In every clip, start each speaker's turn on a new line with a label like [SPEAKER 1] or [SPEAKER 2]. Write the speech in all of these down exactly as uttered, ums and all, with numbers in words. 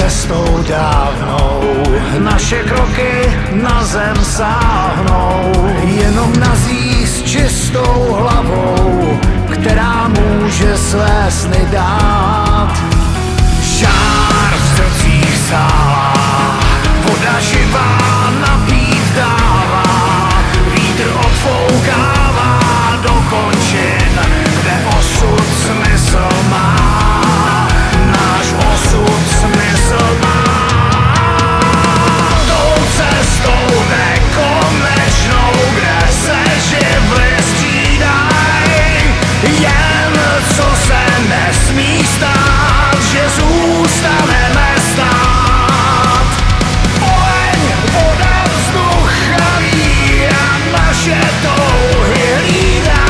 [SPEAKER 1] cestou dávnou, naše kroky na zem sáhnou, jenom nazí s čistou hlavou, která může své sny dát. Žár v srdcích sálá, voda živá napít dává, vítr odfoukává do končin, kde osud smysl má, náš osud smysl má. Tou cestou nekonečnou, kde se živly střídají, jen co se nesmí stát, že zůstaneme stát. Oheň, voda, vzduch a vír a naše touhy hlídají.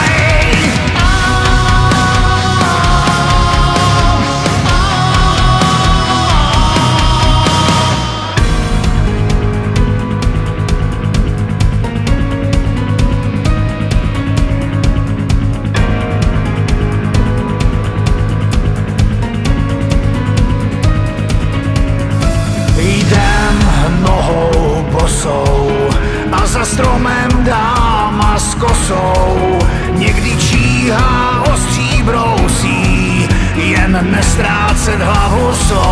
[SPEAKER 1] A za stromem dáma s kosou někdy číhá ostří brousí, jen nestrácet hlavu svou.